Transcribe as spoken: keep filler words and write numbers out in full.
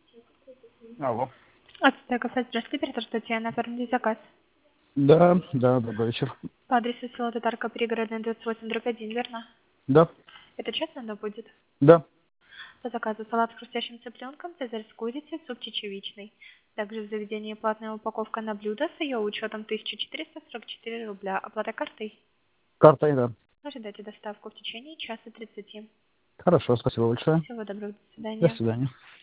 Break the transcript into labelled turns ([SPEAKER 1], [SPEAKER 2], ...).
[SPEAKER 1] Алло.
[SPEAKER 2] Отстая кафе, здравствуйте, оператор Татьяна, оформили заказ.
[SPEAKER 1] Да, да, добрый вечер.
[SPEAKER 2] По адресу села Татарка, пригородная, двадцать восемь, дробь один, верно?
[SPEAKER 1] Да,
[SPEAKER 2] Это час надо будет?
[SPEAKER 1] да.
[SPEAKER 2] По заказу салат с хрустящим цыпленком, цезарь с курицей, суп чечевичный. Также в заведении платная упаковка на блюдо с ее учетом тысяча четыреста сорок четыре рубля. Оплата картой.
[SPEAKER 1] Картой, да.
[SPEAKER 2] Ожидайте доставку в течение часа тридцати.
[SPEAKER 1] Хорошо, спасибо большое.
[SPEAKER 2] Всего доброго, до
[SPEAKER 1] До
[SPEAKER 2] свидания.
[SPEAKER 1] свидания.